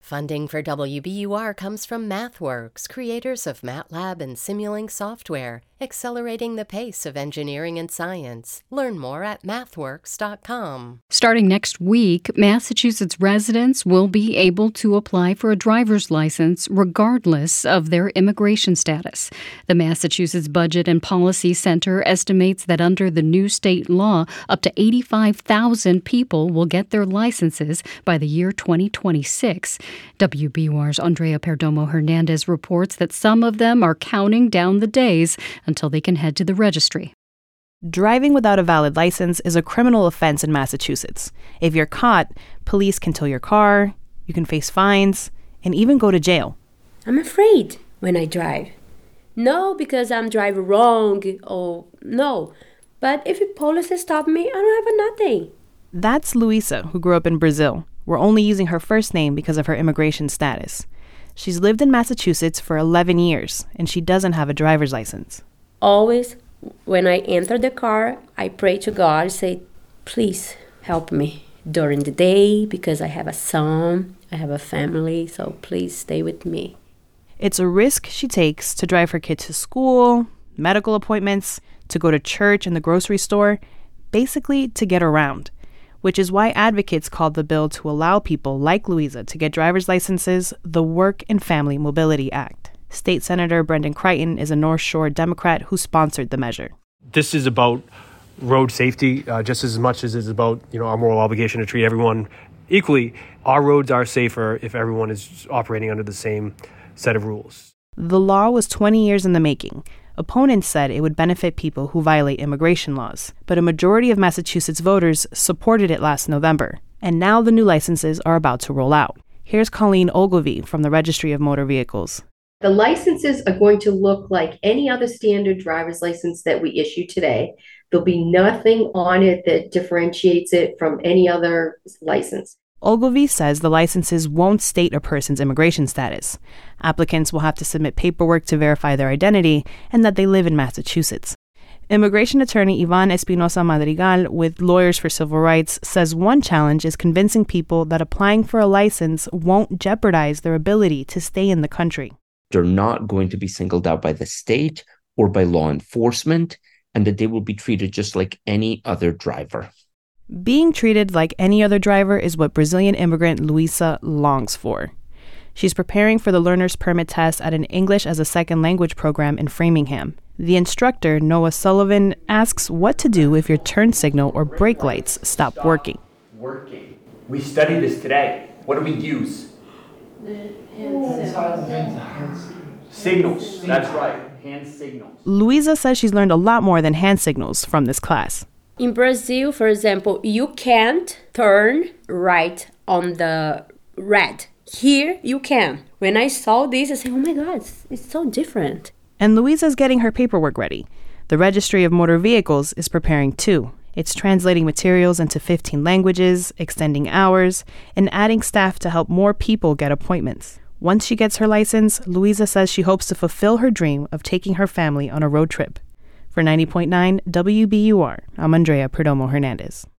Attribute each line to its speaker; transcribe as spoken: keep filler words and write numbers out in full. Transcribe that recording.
Speaker 1: Funding for W B U R comes from MathWorks, creators of MATLAB and Simulink software, accelerating the pace of engineering and science. Learn more at mathworks dot com.
Speaker 2: Starting next week, Massachusetts residents will be able to apply for a driver's license regardless of their immigration status. The Massachusetts Budget and Policy Center estimates that under the new state law, up to eighty-five thousand people will get their licenses by the year twenty twenty-six. W B U R's Andrea Perdomo Hernandez reports that some of them are counting down the days until they can head to the registry.
Speaker 3: Driving without a valid license is a criminal offense in Massachusetts. If you're caught, police can tow your car, you can face fines, and even go to jail.
Speaker 4: I'm afraid when I drive. No, because I'm driving wrong, or no. But if the police stop me, I don't have nothing.
Speaker 3: That's Luisa, who grew up in Brazil. We're only using her first name because of her immigration status. She's lived in Massachusetts for eleven years, and she doesn't have a driver's license.
Speaker 4: Always, when I enter the car, I pray to God, say, please help me during the day because I have a son, I have a family, so please stay with me.
Speaker 3: It's a risk she takes to drive her kid to school, medical appointments, to go to church and the grocery store, basically to get around. Which is why advocates called the bill to allow people like Luisa to get driver's licenses the Work and Family Mobility Act. State Senator Brendan Crichton is a North Shore Democrat who sponsored the measure.
Speaker 5: This is about road safety uh, just as much as it's about, you know, our moral obligation to treat everyone equally. Our roads are safer if everyone is operating under the same set of rules.
Speaker 3: The law was twenty years in the making. Opponents said it would benefit people who violate immigration laws, but a majority of Massachusetts voters supported it last November, and now the new licenses are about to roll out. Here's Colleen Ogilvie from the Registry of Motor Vehicles.
Speaker 6: The licenses are going to look like any other standard driver's license that we issue today. There'll be nothing on it that differentiates it from any other license.
Speaker 3: Ogilvie says the licenses won't state a person's immigration status. Applicants will have to submit paperwork to verify their identity and that they live in Massachusetts. Immigration attorney Ivan Espinosa Madrigal with Lawyers for Civil Rights says one challenge is convincing people that applying for a license won't jeopardize their ability to stay in the country.
Speaker 7: They're not going to be singled out by the state or by law enforcement, and that they will be treated just like any other driver.
Speaker 3: Being treated like any other driver is what Brazilian immigrant Luisa longs for. She's preparing for the learner's permit test at an English as a second language program in Framingham. The instructor, Noah Sullivan, asks what to do if your turn signal or brake lights stop working.
Speaker 8: Working. We studied this today. What do we use?
Speaker 9: The hand signals.
Speaker 8: Signals. That's right. Hand signals.
Speaker 3: Luisa says she's learned a lot more than hand signals from this class.
Speaker 4: In Brazil, for example, you can't turn right on the red. Here, you can. When I saw this, I said, oh my God, it's so different.
Speaker 3: And Luisa's getting her paperwork ready. The Registry of Motor Vehicles is preparing too. It's translating materials into fifteen languages, extending hours, and adding staff to help more people get appointments. Once she gets her license, Luisa says she hopes to fulfill her dream of taking her family on a road trip. For ninety point nine W B U R, I'm Andrea Perdomo Hernandez.